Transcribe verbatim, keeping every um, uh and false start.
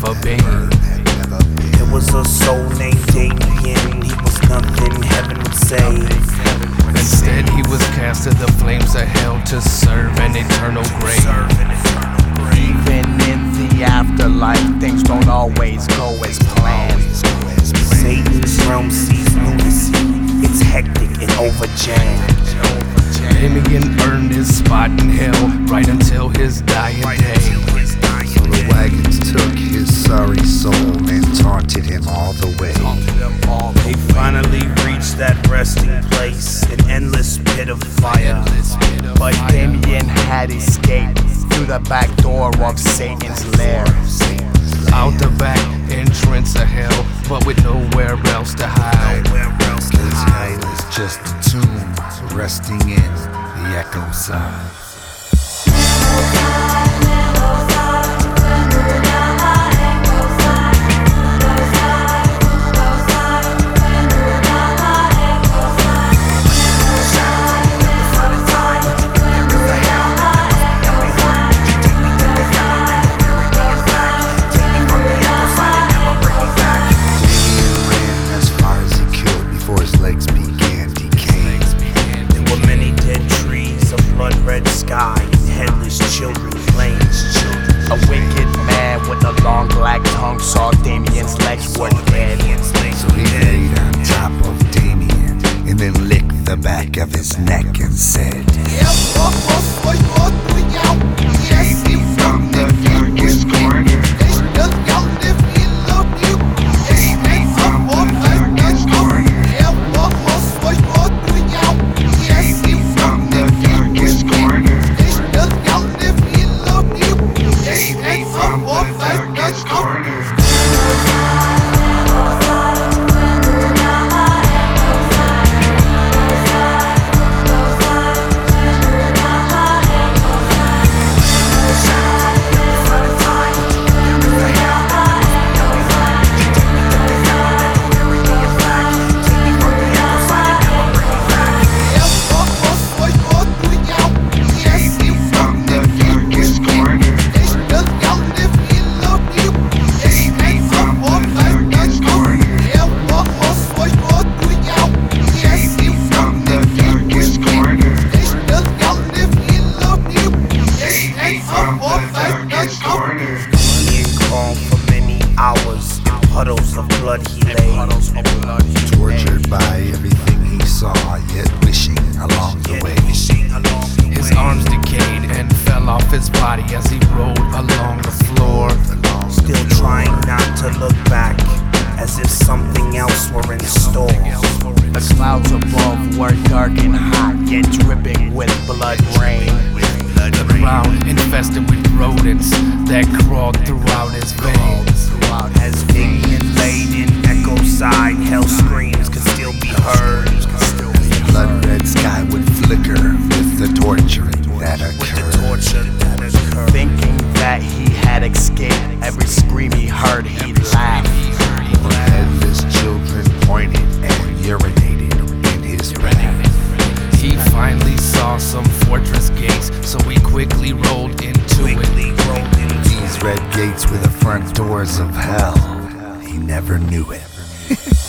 never been. There was a soul named Damien, he was nothing heaven would save. Instead he was cast to the flames of hell to serve an eternal grave. Even in the afterlife, things don't always go as planned. Satan's realm sees lunacy, it's hectic and overjammed. Damien earned his spot in hell right until his dying day. So the wagons took his sorry soul and taunted him all the way. They finally reached that resting place, an endless pit of fire. But Damien had escaped through the back door of Satan's lair. Out the back entrance of hell, but with nowhere else to hide. His hell is just a tomb resting in the echo side. Red sky and headless children playing. A wicked man with a long black tongue saw Damien's legs were dead. So he laid on top of Damien and then licked the back of his neck and said, "Save me from the darkest corner. Save me from the darkest corner. Save me from the darkest corner. Save me from the darkest corner." Being calm for many hours, in puddles of blood he lay. Tortured by everything he saw, yet wishing along the way. His arms decayed and fell off his body as he rolled along the floor. Still trying not to look back, as if something else were in store. The clouds above were dark and hot, yet dripping with blood rain. The ground infested with rodents that crawled throughout his veins. As Damien laid in echo side, hell screams could still be heard. The blood red sky would flicker with the torturing that occurred. Torture that occurred. Thinking that he had escaped, every scream he heard, he laughed. The headless children pointed and urinated in his breath. He finally saw some fortress gates, so he quickly rolled into Quickly it. rolled into These red gates were the front doors of hell. He never knew it.